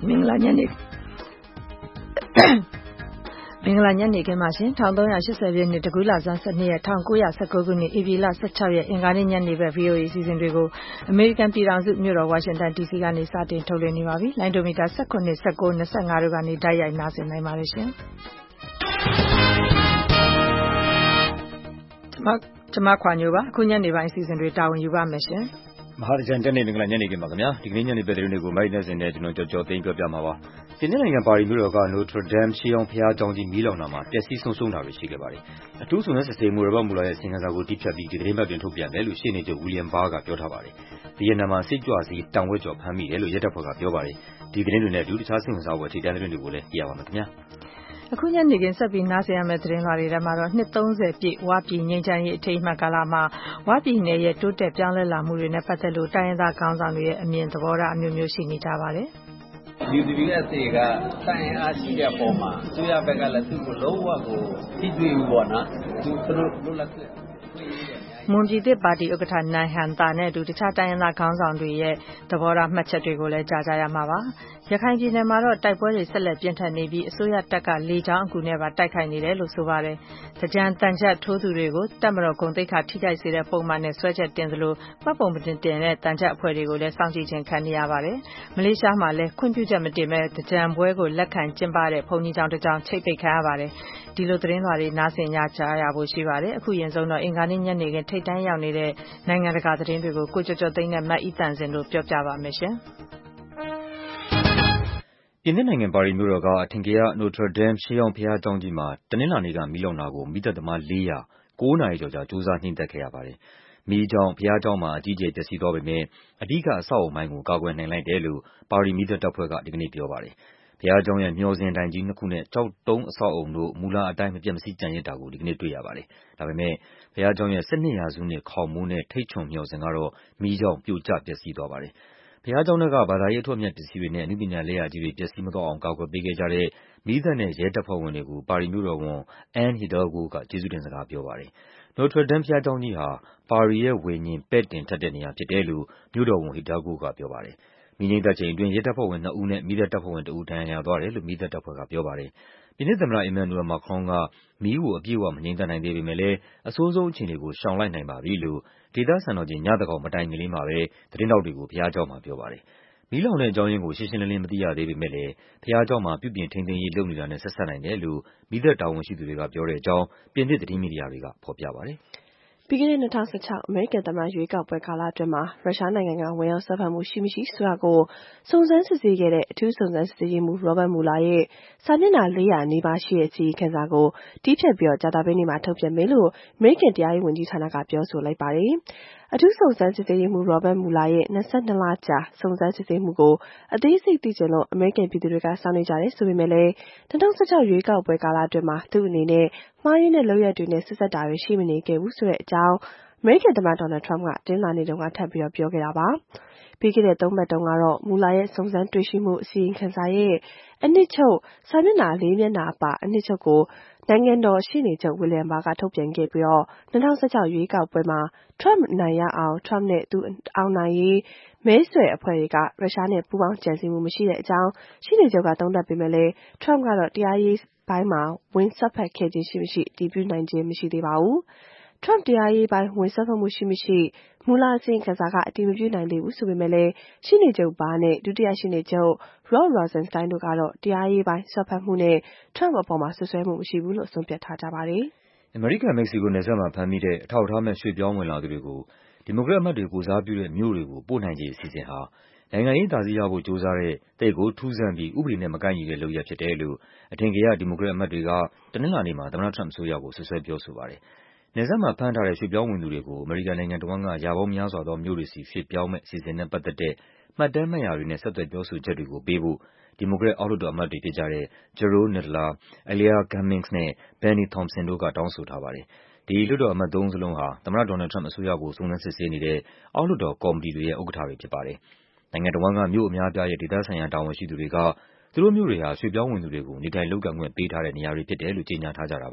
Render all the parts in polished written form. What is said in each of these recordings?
မင်္ဂလာညနေမင်္ဂလာညနေခင်းပါရှင်1380ပြည့်နှစ်တကူးလဆန်း12ရက်1919ခုနှစ်ဧပြီလ16ရက်အင်္ဂါနေ့ညနေပဲ VOA အစီအစဉ်တွေကိုအမေရိကန်ပြည်ထောင်စုမြို့တော်ဝါရှင်တန် DC ကနေစတင်ထုတ်လွှင့်နေပါပြီလိုင်းဒိုမီတာ19 19 25တို့ကနေတိုက်ရိုက်နားဆင်နိုင်ပါတယ်ရှင်ကျွန်မခွာညိုပါအခုညနေပိုင်းအစီအစဉ်တွေတာဝန်ယူပါမယ်ရှင်မဟာကြံတက်နေမင်္ဂလာညနေခင်းပါခင်ဗျာဒီကနေ့ညနေပဲသတင်းတွေကိုမိုက်နဲ့စင်နဲ့ကျွန်တော်ကြော်သိမ်းပြောပြမှာပါဒီနေ့နိုင်ငံပါရီမြို့တော်က Notre Dame ရှေးဟောင်းဘုရားကျောင်းကြီးမီးလောင်တာမှာပျက်စီးဆုံးရှုံးတာတွေရှိခဲ့ပါတယ်အထူးဆုံးနဲ့စစ်ဆေးမှုရပတ်မူလာရဲ့အစီအစဉ်ကိုတိဖြတ်ပြီးဒီသတင်းပတ်တွင်ထုတ်ပြန်တယ်လို့ရှေ့နေချုပ် William Barr ကပြောထားပါတယ်ဗီယက်နမ်မှာစစ်ကြွစီတောင်ဝက်ကျော်ဖမ်းမိတယ်လို့ရဲတပ်ဖွဲ့ကပြောပါတယ်ဒီသတင်းတွေနဲ့အတူတခြားစိတ်ဝင်စားဖွယ်ထိတန်းသတင်းတွေကိုလည်းကြည့်ရပါမယ်ခင်ဗျာအခုညနေခင်းဆက်ပြီးနားဆင်ရမယ့်သတင်းလွှာတွေထဲမှာတော့နှစ်30ပြည့်ဝပြည်ငြိမ်းချမ်းရေးအထိမ်းအမှတ်ကာလမှာဝပြည်နယ်ရဲ့တိုးတက်ပြောင်းလဲလာမှုတွေနဲ့ပတ်သက်လို့တိုင်းရင်းသားခေါင်းဆောင်တွေရဲ့အမြင်သဘောထားအမျိုးမျိုးရှိနေကြပါတယ်ဒီ USA ကတိုင်းအားရှိတဲ့ပုံမှာအစိုးရဘက်ကလည်းသူ့ကိုလုံးဝကိုထိတွေ့ဘူးပေါ့နော်သူတို့လွတ်လပ်တဲ့မွန်ပြည်သစ်ပါတီဥက္ကဋ္ဌနိုင်ဟန်တာနဲ့အတူတခြားတိုင်းရင်းသားခေါင်းဆောင်တွေရဲ့သဘောထားမှတ်ချက်တွေကိုလည်းကြားကြရမှာပါရခိုင်ပြည်နယ်မှာတော့တိုက်ပွဲတွေဆက်လက်ပြင်းထန်နေပြီးအစိုးရတပ်ကလေကြောင်းအကူနဲ့ပါတိုက်ခိုက်နေတယ်လို့ဆိုပါတယ်။တကြံတန်ချက်ထိုးသူတွေကိုတပ်မတော်ဂုဏ်သိက္ခာထိခိုက်စေတဲ့ပုံမှန်နဲ့ဆွဲချက်တင်သလိုမှတ်ပုံမတင်တဲ့တန်ချက်အဖွဲ့တွေကိုလည်းစောင့်ကြည့်ခြင်းခံနေရပါတယ်။မလေးရှားမှာလည်းခွင့်ပြုချက်မတင်မဲ့တကြံပွဲကိုလက်ခံကျင်းပတဲ့ဘုံကြီးကျောင်းတစ်ကျောင်းချိတ်ပိတ်ခံရပါတယ်။ဒီလိုသတင်းလွှာတွေနားဆင်ကြရဖို့ရှိပါတယ်။အခုရင်ဆုံးတော့အင်္ဂါနေ့ညနေခင်းထိပ်တန်းရောက်နေတဲ့နိုင်ငံတကာသတင်းတွေကိုကိုကျော်ကျော်သိန်းနဲ့မတ်ဤတန်စင်တို့ပြောပြပါမယ်ရှင်ပြင်သစ်နိုင်ငံပါရီမြို့တော်ကအထင်ကရ Notre Dame ရှေးဟောင်းဘုရားကျောင်းကြီးမှာတနင်္လာနေ့ကမီးလောင်တာကိုမီးသတ်သမား400 9 နာရီကျော်ကြာကြိုးစားနှိမ်သက်ခဲ့ရပါတယ်။မီးကြောင့်ဘုရားကျောင်းမှာအကြီးအကျယ်ပျက်စီးသွားပေမဲ့အဓိကအဆောက်အအုံပိုင်းကိုကာကွယ်နိုင်လိုက်တယ်လို့ပါရီမီးသတ်တပ်ဖွဲ့ကဒီကနေ့ပြောပါတယ်။ဘုရားကျောင်းရဲ့မျှော်စင်တိုင်ကြီး2ခုနဲ့ကျောက်တုံးအဆောက်အအုံတို့မူလအတိုင်းမပြတ်မစီးကျန်ရစ်တာကိုဒီကနေ့တွေ့ရပါတယ်။ဒါပေမဲ့ဘုရားကျောင်းရဲ့12ရာစုနှစ်ခေါင်မိုးနဲ့ထိတ်ချွန်မျှော်စင်ကတော့မီးကြောင့်ပြိုကျပျက်စီးသွားပါတယ်။ဘုရားကျောင်းကဘာသာရေးအထွဋ်အမြတ်ပစ္စည်းတွေနဲ့အနုပညာလက်ရာကြီးတွေပျက်စီးမသွားအောင်ကာကွယ်ပေးခဲ့ကြတဲ့မီးသတ်နဲ့ရဲတပ်ဖွဲ့ဝင်တွေကိုပါရီမြို့တော်ဝန် Anne Hidalgo ကကျေးဇူးတင်စကားပြောပါတယ်။ Notre Dame ဘုရားကျောင်းကြီးဟာပါရီရဲ့ဝိညာဉ်ပဲ့တင်ထက်တဲ့နေရာဖြစ်တယ်လို့မြို့တော်ဝန် Hidalgo ကပြောပါတယ်။မီးငြိမ်းသတ်ချိန်အတွင်းရဲတပ်ဖွဲ့ဝင်2ဦးနဲ့မီးသတ်တပ်ဖွဲ့ဝင်1ဦးဒဏ်ရာရသွားတယ်လို့မီးသတ်တပ်ဖွဲ့ကပြောပါတယ်။ပြင်သစ်သမ္မတ Emmanuel Macron ကမီးကိုအပြည့်အဝမငြိမ်းသတ်နိုင်သေးပေမဲ့လည်းအဆိုးဆုံးအခြေအနေကိုရှောင်လိုက်နိုင်ပါပြီလို့ဒေသစံတော်ချိန်ညသန်းခေါင်မတိုင်ခင်လေးမှာပဲသတင်းထောက်တွေကိုဘုရားကျောင်းမှာပြောပါတယ်။မီးလောင်တဲ့အကြောင်းရင်းကိုရှင်းရှင်းလင်းလင်းမသိရသေးပေမဲ့လည်းဘုရားကျောင်းမှာပြုပြင်ထိန်းသိမ်းရေးလုပ်နေတာနဲ့ဆက်စပ်နိုင်တယ်လို့မီးသတ်တာဝန်ရှိသူတွေကပြောတဲ့အကြောင်းပြင်သစ်သတင်းမီဒီယာတွေကဖော်ပြပါတယ်။ပြီးခဲ့တဲ့2016အမေရိကန်သမ္မတရွေးကောက်ပွဲကာလအတွင်းမှာရုရှားနိုင်ငံကဝင်ရောက်စွက်ဖက်မှုရှိမရှိဆိုတာကိုစုံစမ်းစစ်ဆေးခဲ့တဲ့အထူးစုံစမ်းစစ်ဆေးရေးမှူး Robert Mueller ရဲ့စာမျက်နှာ400နီးပါးရှိတဲ့အစီရင်ခံစာကိုတီးဖြတ်ပြီးကြာသပတေးနေ့မှာထုတ်ပြန်မယ်လို့အမေရိကန်တရားရေးဝန်ကြီးဌာနကပြောဆိုလိုက်ပါတယ်။အထူးစုံစမ်းစစ်ဆေးရေးမှူး Robert Mueller ရဲ့22လကြာစုံစမ်းစစ်ဆေးမှုကိုအသေးစိတ်သိချင်လို့အမေရိကန်ပြည်သူတွေကစောင့်နေကြတယ်ဆိုပေမဲ့လည်း2016ရွေးကောက်ပွဲကာလအတွင်းမှာသူ့အနေနဲ့မှားယွင်းတဲ့လုပ်ရပ်တွေနဲ့ဆက်စပ်တာတွေရှိမနေခဲ့ဘူးဆိုတဲ့အကြောင်းအမေရိကန်သမ္မတ Donald Trump ကတင်းလာနေတုန်းကထပ်ပြီးပြောခဲ့တာပါ။ပြီးခဲ့တဲ့3ပတ်တုန်းကတော့မူလာရဲ့စုံစမ်းတွေ့ရှိမှုအစီရင်ခံစာရဲ့အနှစ်ချုပ်စာမျက်နှာ4မျက်နှာပါအနှစ်ချုပ်ကိုနိုင်ငံတော်ရှေ့နေချုပ် William Barr ကထုတ်ပြန်ခဲ့ပြီး2016ရွေးကောက်ပွဲမှာ Trump အနိုင်ရအောင် Trump နဲ့သူအောင်နိုင်ရေးမဲဆွယ်အဖွဲ့တွေကရုရှားနဲ့ပူးပေါင်းကြံစည်မှုမရှိတဲ့အကြောင်းရှေ့နေချုပ်ကသုံးသပ်ပေမဲ့လည်း Trump ကတော့တရားရေးပိုင်းမှာဝင်စွက်ဖက်ခဲ့ခြင်းရှိမရှိအတည်ပြုနိုင်ခြင်းမရှိသေးပါဘူး။ Trump တရားရေးပိုင်းဝင်စွက်ဖက်မှုရှိမရှိမူလအစီရင်ခံစာကအတည်မပြုနိုင်သေးဘူးဆိုပေမဲ့လည်းရှေ့နေချုပ် Barr နဲ့ဒုတိယရှေ့နေချုပ် Rod Rosenstein တို့ကတော့တရားရေးပိုင်းစွက်ဖက်မှုနဲ့ Trump အပေါ်မှာစွပ်စွဲမှုမရှိဘူးလို့ဆုံးဖြတ်ထားကြပါတယ်။အမေရိကန်-မက္ကဆီကိုနယ်စပ်မှာဖမ်းမိတဲ့အထောက်အထားမဲ့ရွှေ့ပြောင်းဝင်လာသူတွေကိုဒီမိုကရက်အမတ်တွေကိုယ်စားပြုတဲ့မြို့တွေကိုပို့နိုင်ခြေအစီအစဉ်ဟာနိုင်ငံရေးအသာစီးရဖို့ကြိုးစားတဲ့သိပ်ကိုထူးဆန်းပြီးဥပဒေနဲ့မကိုက်ညီတဲ့လုပ်ရပ်ဖြစ်တယ်လို့အထင်ကရဒီမိုကရက်အမတ်တွေကတနင်္လာနေ့မှာသမ္မတ Trump အစိုးရကိုစွပ်စွဲပြောဆိုပါတယ်။နယ်စပ်မှာဖမ်းထားတဲ့ရွှေ့ပြောင်းဝင်သူတွေကိုအမေရိကန်နိုင်ငံတဝန်းကရာပေါင်းများစွာသောမြို့တွေဆီရွှေ့ပြောင်းမယ့်အစီအစဉ်နဲ့ပတ်သက်တဲ့မှတ်တမ်းမှတ်ရာတွေနဲ့ဆက်သွယ်ပြောဆိုချက်တွေကိုပေးဖို့ဒီမိုကရက်အောက်လွှတ်တော်အမတ်တွေဖြစ်ကြတဲ့ Jerrold Nadler, Alia Cummings နဲ့ Benny Thompson တို့ကတောင်းဆိုထားပါတယ်။ဒီလွှတ်တော်အမတ်သုံးဦးစလုံးဟာသမ္မတ Donald Trump အစိုးရကိုစုံစမ်းစစ်ဆေးနေတဲ့အောက်လွှတ်တော်ကော်မတီတွေရဲ့ဥက္ကဋ္ဌတွေဖြစ်ပါတယ်။နိုင်ငံတဝန်းကမြို့အများအပြားရဲ့ဒေသဆိုင်ရာတာဝန်ရှိသူတွေကသူတို့မြို့တွေဟာရွှေ့ပြောင်းဝင်သူတွေကိုနေထိုင်လုပ်ကိုင်ခွင့်ပေးထားတဲ့နေရာတွေဖြစ်တယ်လို့ကြေညာထားကြတာပါ။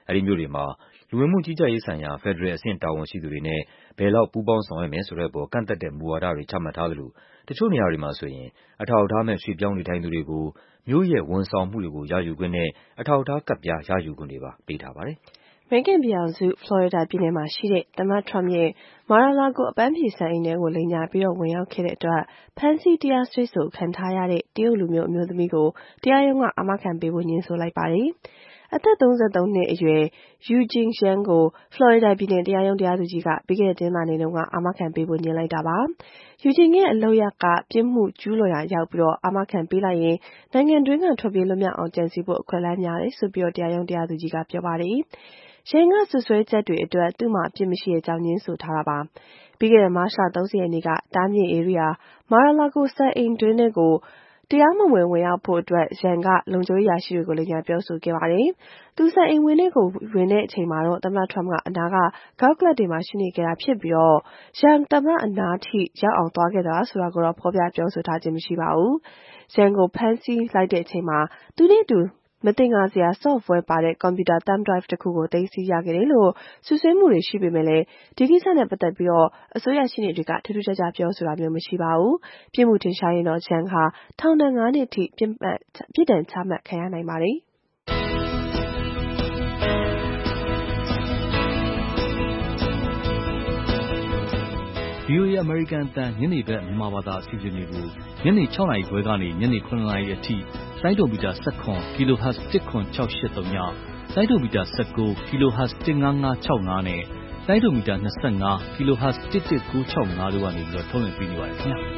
အဲဒီမြို့တွေမှာလူဝင်မှုကြီးကြပ်ရေးဆိုင်ရာ ဖက်ဒရယ်အဆင့်တာဝန်ရှိသူတွေနဲ့ ဘယ်လောက်ပူးပေါင်းဆောင်ရွက်မယ်ဆိုတဲ့အပေါ် ကန့်သတ်တဲ့မူဝါဒတွေချမှတ်ထားသလို တချို့နေရာတွေမှာဆိုရင် အထောက်အထားမဲ့ ရွှေ့ပြောင်းနေထိုင်သူတွေကို မြို့ရဲ့ဝန်ဆောင်မှုတွေကိုရယူခွင့်နဲ့ အထောက်အထားကဒ်ပြားရယူခွင့်တွေပါပေးထားပါတယ်။အမေရိကန်ပြည်ထောင်စု ဖလော်ရီဒါပြည်နယ်မှာရှိတဲ့ သမ္မတ Trump ရဲ့ Mar-a-Lago အပန်းဖြေစံအိမ်ထဲကို လိမ်ညာပြီးဝင်ရောက်ခဲ့တဲ့အတွက် ဖမ်းဆီးတရားစွဲဆိုခံထားရတဲ့ တရုတ်လူမျိုးအမျိုးသမီးကို တရားရုံးက အာမခံပေးဖို့ ငြင်းဆိုလိုက်ပါတယ်။ အသက် ၃၃ နှစ်အရွယ် Eugene Yang ကို ဖလော်ရီဒါပြည်နယ်တရားရုံး တရားသူကြီးက ပြီးခဲ့တဲ့တနင်္လာနေ့တုန်းက အာမခံပေးဖို့ ငြင်းလိုက်တာပါ။ Eugene ရဲ့လုပ်ရပ်က ပြစ်မှုကျူးလွန်ရာရောက်ပြီး အာမခံပေးလိုက်ရင် နိုင်ငံတွင်းကထွက်ပြေးလွတ်မြောက်အောင်ကြံစည်ဖို့ အခွင့်အလမ်းများတယ်ဆိုပြီး တရားရုံးတရားသူကြီးကပြောပါတယ်။ Yang ကစွပ်စွဲချက်တွေအတွက် သူ့မှာအပြစ်မရှိကြောင်းငြင်းဆိုထားတာပါ။ ပြီးခဲ့တဲ့ မတ်လ ၃၀ ရက်နေ့က တားမြစ်ဧရိယာ Mar-a-Lago စံအိမ်တွင်းထဲကို တရားမဝင်ဝင်ရောက်ဖို့ Yang က လုံခြုံရေးအရာရှိတွေကို လိမ်ညာပြောဆိုခဲ့ပါတယ်။ သူစံအိမ်ဝင်းထဲကိုဝင်တဲ့အချိန်မှာ သမ္မတ Trump က အနားက Golf ကလပ်တွေမှာရှိနေခဲ့တာဖြစ်ပြီး Yang သမ္မတအနားထိရောက်အောင်သွားခဲ့သလားဆိုတာကိုတော့ ဖော်ပြပြောဆိုထားခြင်းမရှိပါဘူး။ Yang ကိုဖမ်းဆီးလိုက်ချိန်မှာ သူနဲ့အတူ မသင်္ကာစရာ Software ပါတဲ့ ကွန်ပျူတာ Thumb drive တခုကို သိမ်းဆည်းရခဲ့တယ်လို့ စွပ်စွဲမှုတွေရှိပေမဲ့ ဒီကိစ္စနဲ့ပတ်သက်ပြီး အစိုးရရှေ့နေတွေက ထူးထူးခြားခြားပြောဆိုတာမျိုးမရှိပါဘူး။ ပြစ်မှုထင်ရှားရင် Yang ဟာ ထောင်ဒဏ် ၅ နှစ်ထိ ပြစ်ဒဏ်ချမှတ်ခံရနိုင်ပါတယ်။ VOA အမေရိကန်အသံညနေဘက်မြန်မာဘာသာအစီအစဉ်တွေကို ညနေ 6 နာရီခွဲကနေ ညနေ 9 နာရီအထိလိုင်းဒိုမီတာ 17 kHz 10763ည လိုင်းဒိုမီတာ 19 kHz 15565နဲ့လိုင်းဒိုမီတာ 25 kHz 11965တို့ကနေထုတ်လွှင့်ပေးနေပါတယ်ခင်ဗျာ။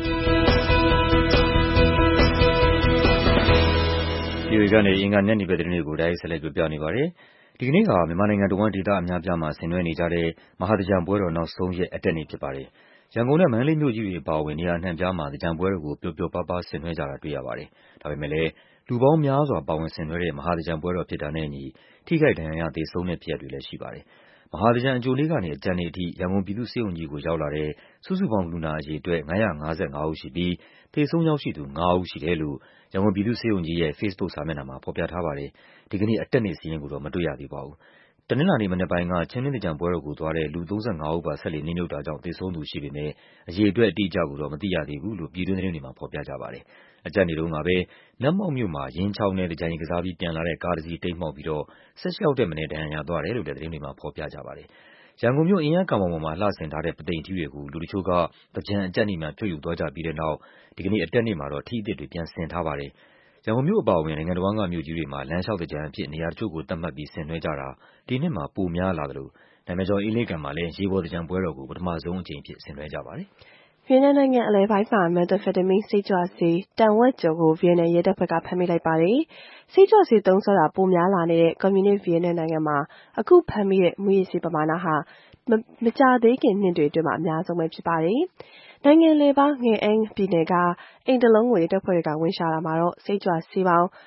VOA ကနေအင်္ဂါညနေဘက်သတင်းတွေကိုတိုက်ရိုက်ဆက်လက်ပြောပြနေပါတယ်။ ဒီကနေ့ဟာမြန်မာနိုင်ငံတဝန်းဒေသအများအပြားမှာဆင်နွှဲနေကြတဲ့မဟာသင်္ကြန်ပွဲတော်နောက်ဆုံးရက်အတက်နေ့ဖြစ်ပါတယ်။ ရန်ကုန်နဲ့မန္တလေးမြို့ကြီးတွေအပါအဝင်နေရာအနှံ့အပြားမှာသင်္ကြန်ပွဲတော်ကိုပျော်ပျော်ပါးပါးဆင်နွှဲကြတာတွေ့ရပါတယ်။ ဒါပေမဲ့လည်းလူပေါင်းများစွာပါဝင်ဆင်နွှဲတဲ့မဟာသင်္ကြန်ပွဲတော်ဖြစ်တာနဲ့အညီ ထိခိုက်ဒဏ်ရာရသေဆုံးတဲ့ဖြစ်ရပ်တွေလည်းရှိပါတယ်။ မဟာသင်္ကြန်အကြိုနေ့ကနေအကြတ်နေ့အထိရန်ကုန်ပြည်သူ့ဆေးရုံကြီးကိုရောက်လာတဲ့စုစုပေါင်းလူနာအရေအတွက် 555 ဦးရှိပြီး သေဆုံးရောက်ရှိသူ 5 ဦးရှိတယ်လို့ ရန်ကုန်ပြည်သူ့ဆေးရုံကြီးရဲ့ ဖေ့စ်ဘုတ်စာမျက်နှာမှာဖော်ပြထားပါတယ်။ ဒီကနေ့အတက်နေ့စာရင်းကိုတော့မတွေ့ရသေးပါဘူး။ တနင်္လာနေ့မနက်ပိုင်းကချင်းတွင်းသင်္ကြန်ပွဲတော်ကိုသွားတဲ့လူ 35 ဦးပါစက်လှေနစ်မြုပ်တာကြောင့်သေဆုံးသူရှိပေမဲ့ အရေအတွက်အတိအကျကိုတော့မသိရသေးဘူးလို့ပြည်တွင်းသတင်းတွေမှာဖော်ပြကြပါတယ်။ အကြတ်နေ့တုန်းကပဲ နတ်မောက်မြို့မှာယင်းချောင်းထဲသင်္ကြန်ရေကစားပြီးပြန်လာတဲ့ကားတစ်စီးတိမ်းမှောက်ပြီး 18 ယောက်ထက်မနည်းဒဏ်ရာရသွားတယ်လို့လည်းသတင်းတွေမှာဖော်ပြကြပါတယ်။ ရန်ကုန်မြို့အင်းယားကန်ဘောင်ပေါ်မှာလှဆင်ထားတဲ့ပုသိမ်ထီးတွေကိုလူတချို့ကသင်္ကြန်အကြတ်နေ့မှာဖြုတ်ယူသွားကြပြီးတဲ့နောက် ဒီကနေ့အတက်နေ့မှာတော့ထီးအသစ်တွေပြန်ဆင်ထားပါတယ်။ ရန်ကုန်မြို့အပါအဝင်နိုင်ငံတဝန်းကမြို့ကြီးတွေမှာလမ်းလျှောက်သင်္ကြန်အဖြစ်နေရာတချို့ကိုသတ်မှတ်ပြီးဆင်နွှဲကြတာဒီနှစ်မှာပိုများလာသလို နာမည်ကျော်အင်းလေးကန်မှာလည်းရေပေါ်သင်္ကြန်ပွဲတော်ကိုပထမဆုံးအကြိမ်အဖြစ်ဆင်နွှဲကြပါတယ်။ ဗီယက်နမ်နိုင်ငံအလယ်ပိုင်းမှာ methamphetamine စိတ်ကြွဆေးတန်ဝက်ကျော်ကို ဗီယက်နမ်ရဲတပ်ဖွဲ့ကဖမ်းမိလိုက်ပါတယ်။ စိတ်ကြွဆေးသုံးစွဲတာပိုများလာနေတဲ့ကွန်မြူနစ်ဗီယက်နမ်နိုင်ငံမှာအခုဖမ်းမိတဲ့မူးယစ်ဆေးပမာဏဟာမကြာသေးခင်နှစ်တွေအတွင်းအများဆုံးဖြစ်ပါတယ်။ နိုင်ငံအလယ်ပိုင်း Nghe An ပြည်နယ်ကအိမ်တစ်လုံးကိုရဲတပ်ဖွဲ့တွေကဝင်ရှာတာမှာစိတ်ကြွဆေးပေါင်း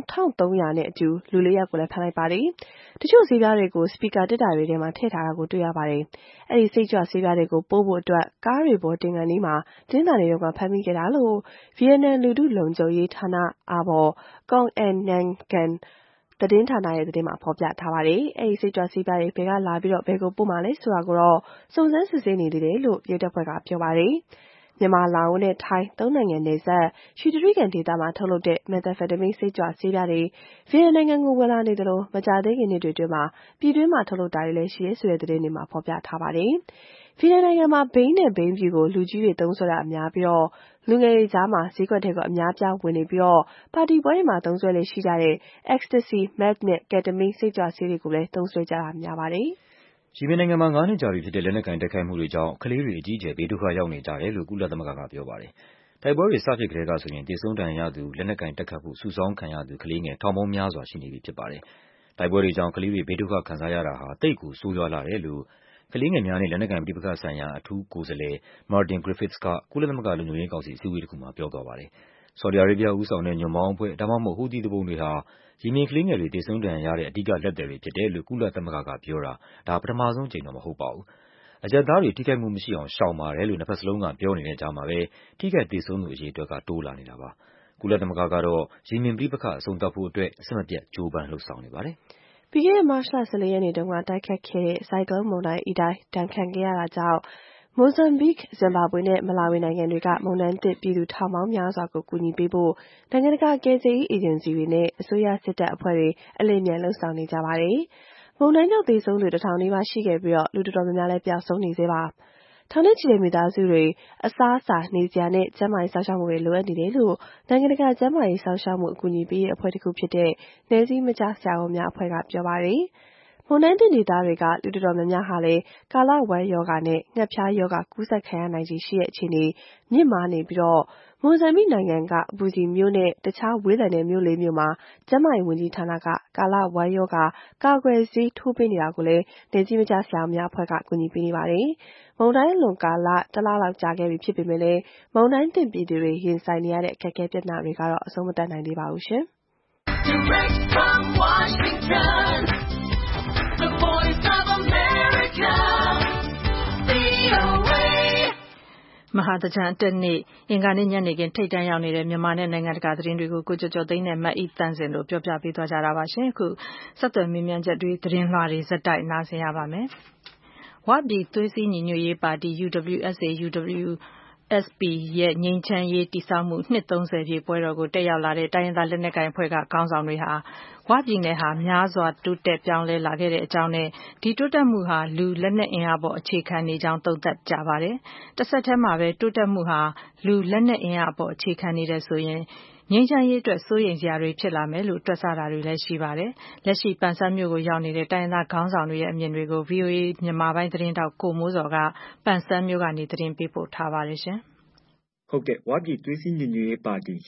1300 နဲ့အတူလူ 4 ယောက်ကိုလည်းဖမ်းလိုက်ပါတယ်။ တချို့ဆေးပြားတွေကို စပီကာသေတ္တာတွေထဲထည့်ထားတာတွေ့ရပါတယ်။ အဲဒီစိတ်ကြွဆေးပြားတွေကိုပို့ဖို့ကားတွေပေါ်တင်ခါနီးမှာတနင်္လာနေ့ကဖမ်းမိခဲ့တာလို့ဗီယက်နမ်လူထုလုံခြုံရေးဌာန အာဘော် Công an Nam Can သတင်းဌာနရဲ့သတင်းမှာဖော်ပြထားပါတယ်။ အဲဒီစိတ်ကြွဆေးပြားတွေဘယ်ကလာပြီးဘယ်ကိုပို့မှာလဲဆိုတာကိုတော့စုံစမ်းစစ်ဆေးနေသေးတယ်လို့ရဲတပ်ဖွဲ့ကပြောပါတယ်။ မြန်မာ၊ လာအိုနဲ့ထိုင်း 3 နိုင်ငံနယ်စပ်ရွှေတြိဂံဒေသမှာထုတ်လုပ်တဲ့ methamphetamine စိတ်ကြွဆေးပြားတွေဗီယက်နမ်နိုင်ငံကိုဝင်လာနေသလိုမကြာသေးခင်နှစ်တွေအတွင်းပြည်တွင်းမှာထုတ်လုပ်တာတွေလည်းရှိတယ်ဆိုတဲ့သတင်းတွေမှာဖော်ပြထားပါတယ်။ ဗီယက်နမ်နိုင်ငံမှာဘိန်းနဲ့ဘိန်းဖြူကိုလူကြီးတွေသုံးစွဲတာများပြီးလူငယ်တွေကြားဈေးကွက်ထဲအများအပြားဝင်နေပြီးပါတီပွဲတွေမှာသုံးစွဲလေ့ရှိကြတဲ့ ecstasy, meth နဲ့ ketamine စိတ်ကြွဆေးတွေကိုလည်းသုံးစွဲကြတာများပါတယ်။ ယီမင်နိုင်ငံမှာ5 နှစ်ကြာပြီဖြစ်တဲ့လက်နက်ကိုင်တိုက်ခိုက်မှုတွေကြောင့်ကလေးတွေအကြီးအကျယ်ဘေးဒုက္ခရောက်နေကြတယ်လို့ကုလသမဂ္ဂကပြောပါတယ်။ တိုက်ပွဲတွေစဖြစ်ကတည်းကဆိုရင်သေဆုံးဒဏ်ရာရသူလက်နက်ကိုင်တိုက်ခိုက်မှုစုဆောင်းခံရသူကလေးငယ်ထောင်ပေါင်းများစွာရှိနေပြီဖြစ်ပါတယ်။ တိုက်ပွဲတွေကြောင့်ကလေးတွေဘေးဒုက္ခခံစားရတာဟာသိပ်ကိုဆိုးရွားလှတယ်လို့ကလေးငယ်များနဲ့လက်နက်ကိုင်ပဋိပက္ခဆိုင်ရာအထူးကိုယ်စားလှယ် Martin Griffiths ကကုလသမဂ္ဂလုံခြုံရေးကောင်စီအစည်းအဝေးတခုမှာပြောသွားပါတယ်။ ဆော်ဒီအာရေးဘီးယားဦးဆောင်တဲ့ညွန့်ပေါင်းအဖွဲ့ဒါမှမဟုတ်ဟူသီသူပုန်တွေဟာယီမင်ကလေးငယ်တွေသေဆုံးဒဏ်ရာရတဲ့အဓိကလက်သည်တွေဖြစ်တယ်လို့ကုလသမဂ္ဂကပြောတာဒါပထမဆုံးအကြိမ်တော့မဟုတ်ပါဘူး။ အရပ်သားတွေထိခိုက်မှုမရှိအောင်ရှောင်ပါတယ်လို့နှစ်ဘက်စလုံးကပြောနေတဲ့ကြားမှာပဲထိခိုက်သေဆုံးသူအရေအတွက်ကတိုးလာနေတာပါ။ ကုလသမဂ္ဂကတော့ယီမင်ပဋိပက္ခအဆုံးသတ်ဖို့အတွက်အဆက်မပြတ်ကြိုးပမ်းလုပ်ဆောင်နေပါတယ်။ပြီးခဲ့တဲ့မတ်လ 14 ရက်နေ့တုန်းကတိုက်ခတ်ခဲ့တဲ့ဆိုင်ကလုန်းမုန်တိုင်းအီတိုင်းဒဏ်ခံခဲ့ရတာကြောင့်မိုဇမ်ဘစ်၊ဇင်ဘာဘွေနဲ့မလာဝီနိုင်ငံတွေကမုန်တိုင်းသင့်ပြည်သူထောင်ပေါင်းများစွာကိုကူညီပေးဖို့နိုင်ငံတကာကယ်ဆယ်ရေးအေဂျင်စီတွေနဲ့အစိုးရစစ်တပ်အဖွဲ့တွေအလျင်အမြန်လုပ်ဆောင်နေကြပါတယ်။မုန်တိုင်းကြောင့်သေဆုံးသူ 1,000 နီးပါးရှိခဲ့ပြီးလူတော်တော်များများလည်းပျောက်ဆုံးနေဆဲပါ။ထောင်နဲ့ချီတဲ့မိသားစုတွေအစားအစာ၊နေစရာနဲ့ကျန်းမာရေးစောင့်ရှောက်မှုတွေလိုအပ်နေတယ်လို့နိုင်ငံတကာကျန်းမာရေးစောင့်ရှောက်မှုအကူအညီပေးရေးအဖွဲ့တစ်ခုဖြစ်တဲ့နယ်စည်းမခြားဆရာဝန်များအဖွဲ့ကပြောပါတယ်။မုန်တိုင်းသင့်ဒေသတွေကလူတော်တော်များများဟာလည်းကာလဝမ်းရောဂါနဲ့ငှက်ဖျားရောဂါကူးစက်ခံရနိုင်ခြေရှိတဲ့အခြေအနေမြင့်မားနေပြီးမိုဇမ်ဘစ်နိုင်ငံကဘူစီမြို့နဲ့တခြားဝေးလံတဲ့မြို့ 4 မြို့မှာကျန်းမာရေးဝန်ကြီးဌာနကကာလဝမ်းရောဂါကာကွယ်ဆေးထိုးပေးနေတာကိုလည်းနယ်စည်းမခြားဆရာဝန်များအဖွဲ့ကကူညီပေးနေပါတယ်။မုန်တိုင်းအလွန်ကာလ1 လလောက်ကြာခဲ့ပြီဖြစ်ပေမဲ့လည်းမုန်တိုင်းသင့်ပြည်သူတွေရင်ဆိုင်နေရတဲ့အခက်အခဲပြဿနာတွေကတော့အဆုံးမသတ်နိုင်သေးပါဘူးရှင်။ Direct from Washington, the voice of America, VOA. မဟာသကြံတက်နေ့အင်္ဂါနေ့ညနေခင်းထိပ်တန်းရောက်နေတဲ့မြန်မာနဲ့နိုင်ငံတကာသတင်းတွေကိုကိုကျော်ကျော်သိန်းနဲ့မအိသန့်စင်တို့ပြောပြပေးသွားကြတာပါရှင်အခုဆက်သွယ်မြင်းမြန်းချက်တွေသတင်းလွှာတွေဇက်တိုက်နားဆင်ရပါမယ်ဝပြည်သွေးစည်းညီညွတ်ရေးပါတီ UWSA/UWSP ရဲ့ငြိမ်းချမ်းရေးတည်ဆောက်မှုနှစ်30ပြည့်ပွဲတော်ကိုတက်ရောက်လာတဲ့တိုင်းရင်းသားလက်နက်ကိုင်အဖွဲ့ကခေါင်းဆောင်တွေဟာဝပြည်နယ်ဟာများစွာတိုးတက်ပြောင်းလဲလာခဲ့တဲ့အကြောင်းနဲ့ဒီတိုးတက်မှုဟာလူလက်နက်အင်အားပေါ်အခြေခံနေကြောင်းသုံးသပ်ကြပါတယ်။တစ်ဆက်တည်းမှာပဲတိုးတက်မှုဟာလူလက်နက်အင်အားပေါ်အခြေခံနေတယ်ဆိုရင်ငြိမ်းချမ်းရေးအတွက်စိုးရိမ်စရာတွေဖြစ်လာမယ်လို့တွက်ဆတာတွေလည်းရှိပါတယ်။လက်ရှိပန်ဆန်းမြို့ကိုရောက်နေတဲ့တိုင်းရင်းသားခေါင်းဆောင်တွေရဲ့အမြင်တွေကို VOA မြန်မာပိုင်းသတင်းတောက်ကိုမိုးစော်ကပန်ဆန်းမြို့ကနေသတင်းပေးပို့ထားပါတယ်ရှင်။ဟုတ်ကဲ့ဝပြည်သွေးစည်းညီညွတ်ရေးပါတီ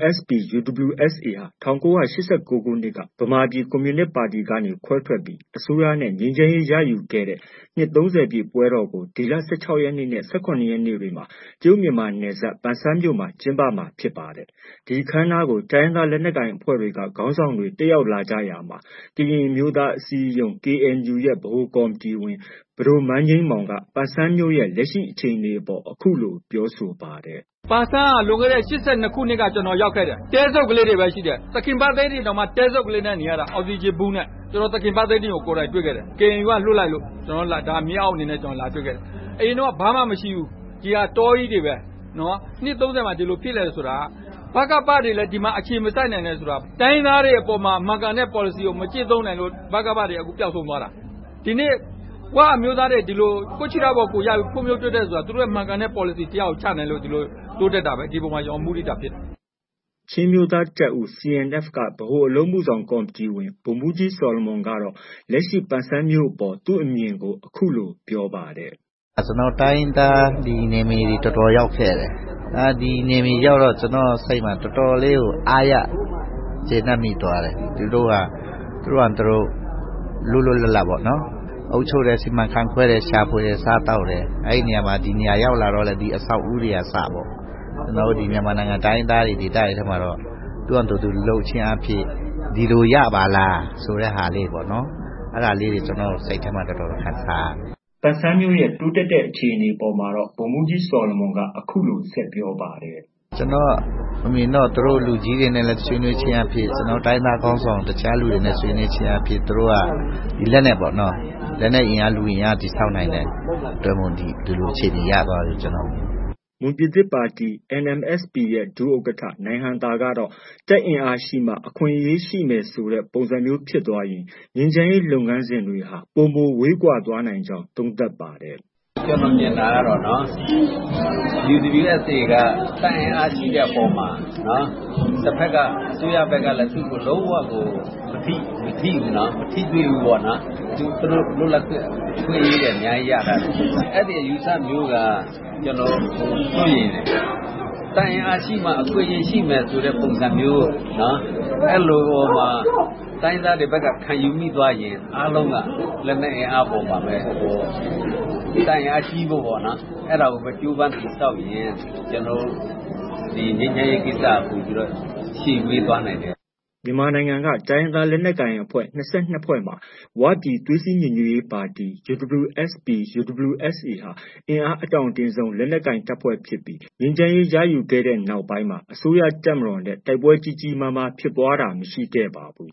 UWSP/UWSA ဟာ1989ခုနှစ်ကဗမာပြည်ကွန်မြူနစ်ပါတီကနေခွဲထွက်ပြီးအစိုးရနဲ့ငြိမ်းချမ်းရေးရယူခဲ့တဲ့နှစ်30ပြည့်ပွဲတော်ကိုဒီလ16ရက်နေ့နဲ့18ရက်နေ့တွေမှာတရုတ်မြန်မာနယ်စပ်ပန်ဆန်းမြို့မှာကျင်းပမှာဖြစ်ပါတယ်။ဒီခမ်းနားကိုတိုင်းသားလက်နက်ကိုင်အဖွဲ့တွေကခေါင်းဆောင်တွေတက်ရောက်လာကြရမှာကရင်မျိုးသားအစည်းအရုံး KNU ရဲ့ဗဟိုကော်မတီဝင်ဘဒိုမန်းကြီးမောင်ကပန်ဆန်းမြို့ရဲ့လက်ရှိအခြေအနေအပေါ်အခုလိုပြောဆိုပါတယ်ပန်ဆန်းကလွန်ခဲ့တဲ့82ခုနှစ်ကကျွန်တော်ရောက်ခဲ့တယ်တဲဆုပ်ကလေးတွေပဲရှိတယ်သခင်ပါသိန်းတွေတောင်မှတဲဆုပ်ကလေးနဲ့နေရတာအောက်ဆီဂျင်ဘူးနဲ့ကျွန်တော်သခင်ပါသိန်းတွေကိုကိုယ်တိုင်တွေ့ခဲ့တယ် KNU ကလွတ်လိုက်လို့ကျွန်တော်ဒါမြေအောက်အနေနဲ့ကျွန်တော်လာတွေ့ခဲ့တယ်အရင်တော့ဘာမှမရှိဘူးဒီဟာတောကြီးတွေပဲနော်နှစ်30မှာဒီလိုဖြစ်လဲဆိုတာဘကပတွေလည်းဒီမှာအခြေမစိုက်နိုင်တယ်ဆိုတာတိုင်းသားတွေအပေါ်မှာမှန်ကန်တဲ့ policy ကိုမကျင့်သုံးနိုင်လို့ဘကပတွေအခုပျောက်ဆုံးသွားတာဒီနေ့ဝအမျိုးသားတွေဒီလိုကိုချီတာပေါ်ကိုရပြီးဖွံ့ဖြိုးတိုးတက်ဆိုတာသူတို့ရဲ့မှန်ကန်တဲ့ policy တရားကိုချနိုင်လို့ဒီလိုတိုးတက်တာပဲဒီပုံမှာကျွန်တော်မူရိတာဖြစ်တယ်ချင်းမျိုးသားတပ်ဦး CNF ကဗဟိုအလုံးမှုဆောင်ကော်မတီဝင်ဗိုလ်မှူးကြီးစော်လမွန်ကတော့လက်ရှိပန်ဆန်းမြို့ပေါ်သူ့အမြင်ကိုအခုလိုပြောပါတယ်ကျွန်တော်တိုင်းသားဒီနေမီတွေတော်တော်ရောက်ခဲ့တယ်ဒီနေမီရောက်တော့ကျွန်တော်စိတ်မှာတော်တော်လေးကိုအားရကျေနပ်မိသွားတယ်သူတို့လွတ်လပ်ပေါ့နော်အုပ်ချုပ်တဲ့စီမံခန့်ခွဲတဲ့ရှာဖွေတဲ့စားတောက်တယ်အဲ့ဒီနေရာမှာဒီနေရာရောက်လာတော့လေဒီအဆောက်အဦတွေကစပေါ့ကျွန်တော်တို့ဒီမြန်မာနိုင်ငံတိုင်းသားတွေဒီတိုက်ထဲမှာတော့သူလှုပ်ချင်းအဖြစ်ဒီလိုရပါလားဆိုတဲ့ဟာလေးပေါ့နော်အဲ့ဒါလေးတွေကျွန်တော်စိတ်ထဲမှာတော်တော်ခံစားပန်ဆန်းမျိုးရဲ့တိုးတက်တဲ့အခြေအနေပေါ်မှာတော့ဗိုလ်မှူးကြီးစော်လမွန်ကအခုလိုဆက်ပြောပါတယ်ကျွန်တော်အမြင်တော့သူတို့လူကြီးတွေနဲ့လည်းဆွေးနွေးခြင်းအဖြစ်ကျွန်တော်တိုင်းသားကောင်းဆောင်တခြားလူတွေနဲ့ဆွေးနွေးခြင်းအဖြစ်သူတို့ကဒီလက်နဲ့ပေါ့နော်လက်နဲ့အင်အားလူအင်အားတည်ဆောက်နိုင်တဲ့တွဲမွန်ဒီလိုအခြေအနေရသွားတယ်ကျွန်တော်မွန်ပြည်သစ်ပါတီ NMSP ရဲ့ဒုဥက္ကဋ္ဌနိုင်ဟန်တာကတော့တက်အင်အားရှိမှအခွင့်အရေးရှိမယ်ဆိုတဲ့ပုံစံမျိုးဖြစ်သွားရင်ငြိမ်းချမ်းရေးလုပ်ငန်းစဉ်တွေဟာပုံမဝေးကွာသွားနိုင်ကြောင်းသုံးသပ်ပါတယ်ကျွန်တော်မြင်တာကတော့နော် UWSA ကတိုင်အားရှိတဲ့ပုံမှာနော်တစ်ဖက်ကအစိုးရဘက်ကလည်းသူ့ကိုလုံးဝကိုမထိဘူးနော်မထိတွေ့ဘူးပေါ့နော်သူတို့လွတ်လပ်ခွင့်ရေးတယ်အများကြီးရတာအဲ့ဒီယူဆမျိုးကကျွန်တော်တွေ့ရင်တိုင်အားရှိမှအခွင့်အရေးရှိမယ်ဆိုတဲ့ပုံစံမျိုးနော်အဲ့လိုမှာတိုင်းသားတွေဘက်ကခံယူမိသွားရင်အားလုံးကလက်နဲ့အားပေါ်မှာပဲတိုင်အားရှိဖို့ပေါ့နော်အဲ့ဒါကိုပဲကျိုးပန်းပြီးစောက်ရင်ကျွန်တော်ဒီငြိမ်းချမ်းရေးကိစ္စကိုပြီးတော့ရှေ့ဝေးသွားနိုင်တယ်မြန်မာနိုင်ငံကတိုင်းသားလက်နက်ကိုင်အဖွဲ့22ဖွဲ့မှာဝပြည်သွေးစည်းညီညွတ်ရေးပါတီ UWSP/UWSA ဟာအင်အားအတောင့်တင်းဆုံးလက်နက်ကိုင်တပ်ဖွဲ့ဖြစ်ပြီးငြိမ်းချမ်းရေးရယူခဲ့တဲ့နောက်ပိုင်းမှာအစိုးရတပ်မတော်နဲ့တိုက်ပွဲကြီးကြီးမားမားဖြစ်ပွားတာမရှိခဲ့ပါဘူး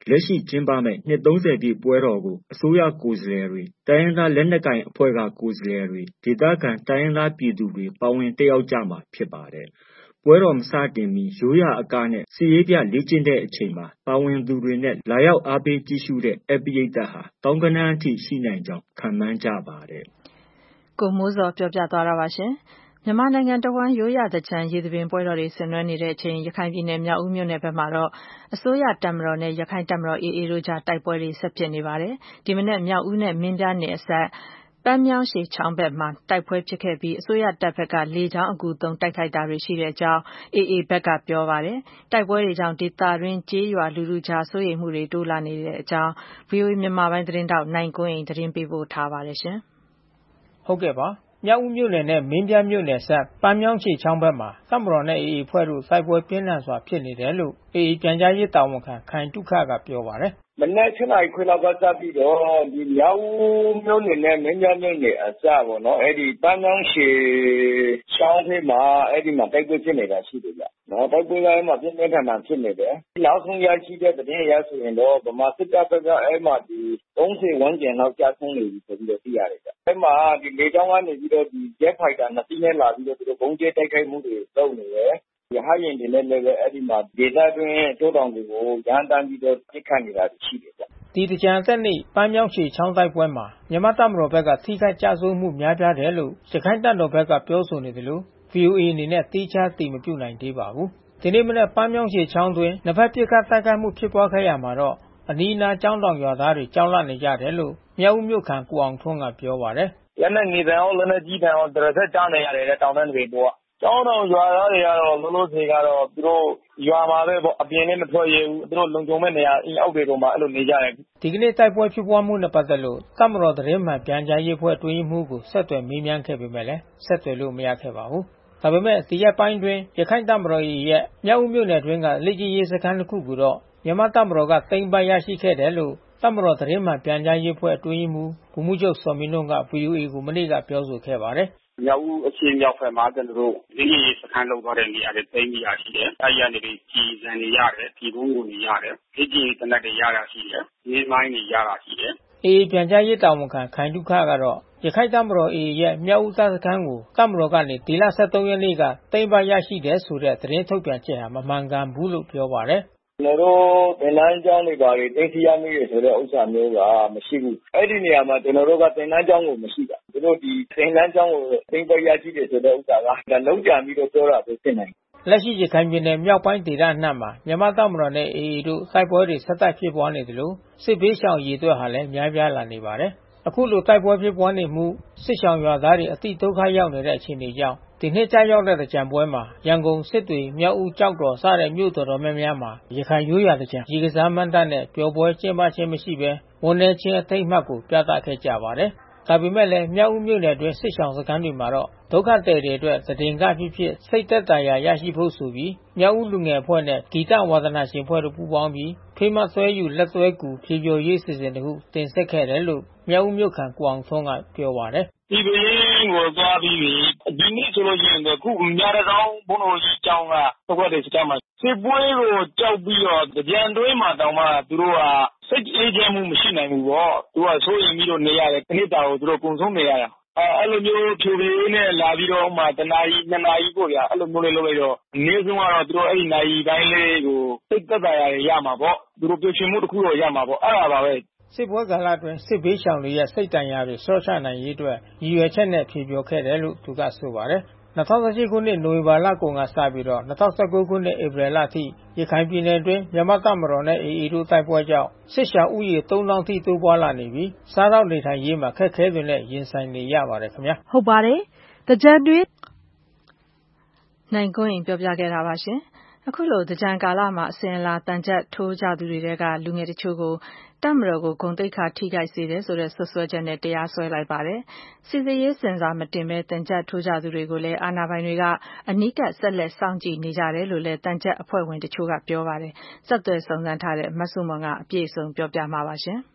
လက်ရှိကျင်းပမယ့်နှစ်30ပြည့်ပွဲတော်ကိုအစိုးရကိုယ်စားလှယ်တွေတိုင်းရင်းသားလက်နက်ကိုင်အဖွဲ့ကကိုယ်စားလှယ်တွေဒေသခံတိုင်းရင်းသားပြည်သူတွေပါဝင်တက်ရောက်ကြမှာဖြစ်ပါတယ်ပွဲတော်မစတင်မီရိုးရာအကားနဲ့စစ်ရေးပြလေ့ကျင့်တဲ့အချိန်မှာပါဝင်သူတွေနဲ့လာရောက်အားပေးကြည့်ရှုတဲ့အပိယိတ်ဟာတောင်းကနန်းအထိရှိနိုင်ကြောင်းခန့်မှန်းကြပါတယ်ကိုမိုးစောပြောပြသွားတာပါရှင်မြန်မာနိုင်ငံတဝန်းရိုးရာသကြံရေသဘင်ပွဲတော်တွေဆင်နွှဲနေတဲ့အချိန်ရခိုင်ပြည်နယ်မြောက်ဦးမြို့နယ်ဘက်မှာတော့အစိုးရတပ်မတော်နဲ့ရခိုင်တပ်မတော် AA တို့ကြားတိုက်ပွဲတွေဆက်ဖြစ်နေပါတယ်ဒီမနေ့မြောက်ဦးနဲ့မင်းပြားနယ်အစပ်ပန်းမြောင်းရှည်ချောင်းဘက်မှာတိုက်ပွဲဖြစ်ခဲ့ပြီးအစိုးရတပ်ဘက်ကလေကြောင်းအကူသုံးတိုက်ခိုက်တာတွေရှိတဲ့အကြောင်း AA ဘက်ကပြောပါတယ်တိုက်ပွဲတွေကြောင့်ဒေသတွင်းကျေးရွာလူထုကြားစိုးရိမ်မှုတွေတိုးလာနေတဲ့အကြောင်း VOA မြန်မာပိုင်းသတင်းတောက်နိုင်ကွန်းအိန်သတင်းပေးပို့ထားပါတယ်ရှင်ဟုတ်ကဲ့ပါမြောက်ဦးမြို့နယ်နဲ့မင်းပြားမြို့နယ်ဆက်ပန်းမြောင်းရှည်ချောင်းဘက်မှာတပ်မတော်နဲ့ AA ဖွဲ့တို့တိုက်ပွဲပြင်းထန်စွာဖြစ်နေတယ်လို့ AA ပြန်ကြားရေးတာဝန်ခံခိုင်တုခကပြောပါတယ်မနေ့7နာရီခွဲလောက်ကစပြီးတော့ဒီမြောက်ဦးမြို့နယ်နဲ့မင်းပြားမြို့နယ်အစပေါ့နော်အဲ့ဒီပန်းမြောင်းရှည်ချောင်းထဲမှာအဲ့ဒီမှာတိုက်ပွဲဖြစ်နေတာရှိတယ်ဗျနော်တိုက်ပွဲတိုင်းမှာပြင်းပြင်းထန်ထန်ဖြစ်နေတယ်နောက်ဆုံးရရှိတဲ့သတင်းအရဆိုရင်တော့ဗမာစစ်တပ်ဘက်ကအဲ့မှာဒီ30ဝန်းကျင်လောက်ကြာဆုံးနေပြီဆိုပြီးတော့သိရတယ်ဗျအဲ့မှာဒီလေကြောင်းကနေပြီးတော့ဒီ Jet Fighter 2စီးနဲ့လာပြီးတော့သူတို့ဘုံကျဲတိုက်ခိုက်မှုတွေလုပ်နေတယ်ရဟရင်တွေလည်းပဲအဲ့ဒီမှာဒေသတွင်းတိုးတောင်တွေကိုရန်တမ်းပြီးတော့ပြစ်ခတ်နေတာရှိတယ်ဗျဒီတကြံသက်နေ့ပန်းမြောင်းရှည်ချောင်းတိုက်ပွဲမှာမြန်မာတပ်မတော်ဘက်ကထိခိုက်ကြဆုံးမှုများပြားတယ်လို့ရခိုင်တပ်တော်ဘက်ကပြောဆိုနေတယ်လို့ VOA အနေနဲ့တိကျသိမပြုနိုင်သေးပါဘူးဒီနေ့မနေ့ပန်းမြောင်းရှည်ချောင်းတွင်နှစ်ဖက်ပြစ်ခတ်တိုက်ခိုက်မှုဖြစ်ပွားခဲ့ရမှာတော့အနီးအနားကျောင်းတောင်ရွာသားတွေကြောက်လန့်နေကြတယ်လို့မြောက်ဦးမြို့ခံကိုအောင်ထွန်းကပြောပါတယ်လက်နဲ့နေတယ်အောင်လက်နဲ့ကြီးတယ်အောင်တရဆက်ကြားနေရတယ်တောင်တန်းတွေပေါ်ကျောင်းတော်ရွာသားတွေကတော့လုံးလုံးစေကတော့သူတို့ရွာမှာပဲပေါ့အပြင်နဲ့မထွက်ရဘူးသူတို့လုံခြုံမဲ့နေရာအင်းအောက်တွေကိုမှအဲ့လိုနေကြတယ်ဒီကနေ့တိုက်ပွဲဖြစ်ပွားမှုနဲ့ပတ်သက်လို့တပ်မတော်သတင်းမှန်ပြန်ကြားရေးအဖွဲ့အတွင်းမှုကိုဆက်သွယ်မေးမြန်းခဲ့ပေမဲ့လည်းဆက်သွယ်လို့မရခဲ့ပါဘူးဒါပေမဲ့ဒီရက်ပိုင်းတွင်ရခိုင်တပ်မတော်ရဲ့မြောက်ဦးမြို့နယ်တွင်ကလက်ကြီးရေးစခန်းတစ်ခုကိုတော့မြန်မာတပ်မတော်ကသိမ်းပိုက်ရရှိခဲ့တယ်လို့တပ်မတော်သတင်းမှန်ပြန်ကြားရေးအဖွဲ့အတွင်းမှုဗိုလ်မှူးချုပ်စောမင်းတို့က VOA ကိုမနေ့ကပြောဆိုခဲ့ပါတယ်မြောက်ဦးအရှေ့မြောက်ဘက်မှာကျွန်တော်တို့လက်ကြီးရေးစခန်းလောက်သွားတဲ့နေရာတွေသိမ်းပြီးရရှိတယ်။အဲဒီကနေပြီးကြီးစံတွေရတယ်၊ဒီဘုံကိုတွေရတယ်၊လက်ကြီးရေးစနက်တွေရတာရှိတယ်၊ရင်းမိုင်းတွေရတာရှိတယ်။AA ပြန်ကြားရေးတာဝန်ခံခိုင်တုခကတော့ရခိုင်တပ်မတော် AA ရဲ့မြောက်ဦးတပ်စခန်းကိုတပ်မတော်ကနေဒီလ23ရက်နေ့ကသိမ်းပိုက်ရရှိတယ်ဆိုတဲ့သတင်းထုတ်ပြန်ချက်ဟာမမှန်ကန်ဘူးလို့ပြောပါတယ်ကျွန်တော်တို့သင်တန်းကျောင်းတွေပါတွေသိသိရမိရဆိုတဲ့ဥစ္စာမျိုးကမရှိဘူးအဲ့ဒီနေရာမှာကျွန်တော်တို့ကသင်တန်းကျောင်းကိုမရှိတာသူတို့ဒီသင်တန်းကျောင်းကိုသိမ်းပိုက်ရရှိတယ်ဆိုတဲ့ဥစ္စာကဒါလုံးကြံပြီးတော့ပြောတာပဲဖြစ်နိုင်လက်ရှိရခိုင်ပြည်နယ်မြောက်ပိုင်းဒေသအနှံ့မှာမြန်မာတပ်မတော်နဲ့ AA တို့တိုက်ပွဲတွေဆက်တိုက်ဖြစ်ပွားနေတယ်လို့စစ်ဘေးရှောင်ရေတွက်ဟာလည်းများပြားလာနေပါတယ်အခုလိုတိုက်ပွဲဖြစ်ပွားနေမှုစစ်ရှောင်ရွာသားတွေအတိဒုက္ခရောက်နေတဲ့အခြေအနေကြောင့်ဒီနှစ်ကြာရောက်တဲ့ကြံပွဲမှာရန်ကုန်စစ်တွေမြောက်ဦးကြောက်တော်စတဲ့မြို့တော်တော်များများမှာရခိုင်ရိုးရာကြံရေကစားမန်းတပ်နဲ့ပျော်ပွဲကျင်းပခြင်းမရှိဘဲဝန်내ချင်းအထိတ်မှတ်ကိုပြသခဲ့ကြပါတယ်ဒါပေမဲ့လည်းမြောက်ဦးမြို့နယ်အတွင်းစစ်ဆောင်စခန်းတွေမှာတော့ဒုက္ခသည်တွေအတွက်သတင်ကဖြစ်စိတ်သက်သာရာရရှိဖို့ဆိုပြီးမြောက်ဦးလူငယ်အဖွဲ့နဲ့ဂီတဝါဒနာရှင်အဖွဲ့တို့ပူးပေါင်းပြီးဖေးမဆွဲယူလက်ဆွဲကူဖြေဖြော်ရေးစီစဉ်တခုတင်ဆက်ခဲ့တယ်လို့မြောက်ဦးမြို့ခံကိုအောင်ထွန်းကပြောပါတယ်ဒီပင်းကိုသွားပြီးဒီနေ့ဆိုလို့ရှိရင်ခုမြရဆောင်ဘုန်းတော်ကြီးကျောင်းကသဘောတည်းစတမ်းမှာစစ်ပွဲကိုကြောက်ပြီးတော့ကြံတွင်းမှာတောင်မှသူတို့ကစိတ်အေးချမ်းမှုမရှိနိုင်ဘူးပေါ့သူကဆိုရင်ပြီးတော့နေရတယ်ခဏတာကိုသူတို့ပုံဆုံးနေရတာအဲ့လိုမျိုးဖြူလေးနဲ့လာပြီးတော့မှတနာရီ2နာရီပေါ့ဗျာအဲ့လိုမျိုးလေးလုပ်လိုက်တော့အနည်းဆုံးကတော့သူတို့အဲ့ဒီနာရီတိုင်းလေးကိုစိတ်သက်သာရမှာပေါ့သူတို့ပြည့်စုံမှုတစ်ခုတော့ရမှာပေါ့အဲ့ဒါပါပဲစစ်ပွဲကာလအတွင်းစစ်ဘေးရှောင်တွေရဲ့စိတ်တန်ရာတွေဆော့ချနိုင်ရေးအတွက်ရည်ရွယ်ချက်နဲ့ဖြေပြောခဲ့တယ်လို့သူကဆိုပါတယ်2018ခုနှစ်နိုဝင်ဘာလကုန်ကစပြီးတော့2019ခုနှစ်ဧပြီလအထိရခိုင်ပြည်နယ်အတွင်းမြန်မာတပ်မတော်နဲ့ AA တို့တိုက်ပွဲကြောင့်စစ်ရှောင်ဥယျာဉ် 3000 ထိတိုးပွားလာနေပြီးစားတော့နေထိုင်ရေးမှာခက်ခဲတွေနဲ့ရင်ဆိုင်နေရပါတယ်ခင်ဗျာဟုတ်ပါတယ်တကြံတွင်နိုင်ကွန်းရင်ပြောပြခဲ့တာပါရှင်အခုလိုသကြံကာလမှာအစဉ်လာတန်ကြပ်ထိုးကြသူတွေကလူငယ်တချို့ကိုတပ်မတော်ကိုဂုဏ်သိက္ခာထိခိုက်စေတယ်ဆိုတဲ့ဆွဆွဲချက်နဲ့တရားစွဲလိုက်ပါတယ်။စစ်ရေးစင်စာမတင်ဘဲတန်ကြပ်ထိုးကြသူတွေကိုလည်းအာဏာပိုင်တွေကအနီးကပ်ဆက်လက်စောင့်ကြည့်နေကြတယ်လို့လည်းတန်ကြပ်အဖွဲ့ဝင်တချို့ကပြောပါတယ်။ဆက်သွယ်စုံစမ်းထားတဲ့မဆုမွန်ကအပြည့်အစုံပြောပြမှာပါရှင်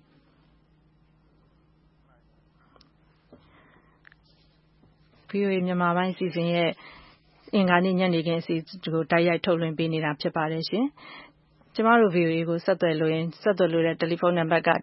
။ VOA မြန်မာပိုင်းစီစဉ်ရဲ့အင်္ဂါနေ့ညနေခင်းအစီအစဉ်ကိုတိုက်ရိုက်ထုတ်လွှင့်ပေးနေတာဖြစ်ပါတယ်ရှင်။ကျမတို့ VOA ကိုဆက်သွယ်လို့တဲ့တယ်လီဖုန်းနံပါတ်က